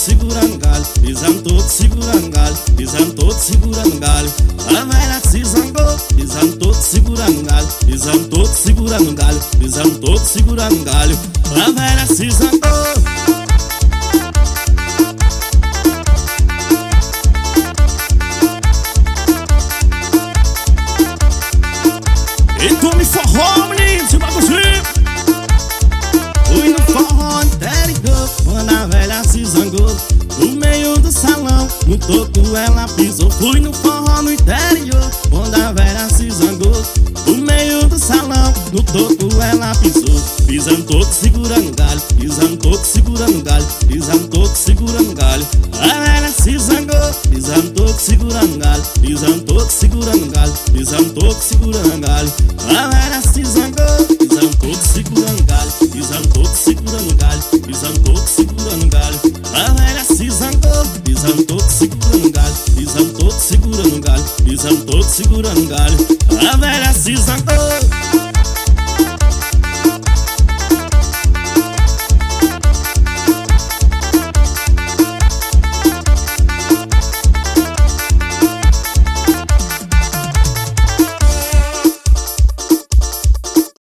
segurando galho, pisando todo segurando galho, pisando todo segurando galho. A velha se zangou, pisando todo segurando galho, pisando todo segurando galho, pisando todo segurando galho. A velha se zangou. E tome forró, menino, se baguncinho. Fui no forró interior, quando a velha se zangou. No meio do salão, no topo ela pisou. Fui no forró no interior, quando a velha se zangou. No meio do salão, no topo ela pisou. Pisando todo segurando galho, pisando todo segurando galho, pisando todo segurando galho. A velha se zangou, pisando todo segurando galho, pisando todo segurando galho, pisando todo segurando galho. A velha se zangou, pisando todo segurando galho, pisando todo segurando galho, pisando todo segurando galho. A velha se zangou, pisando todo segurando galho, pisando todo segurando galho, pisando todo segurando galho. A velha se zangou.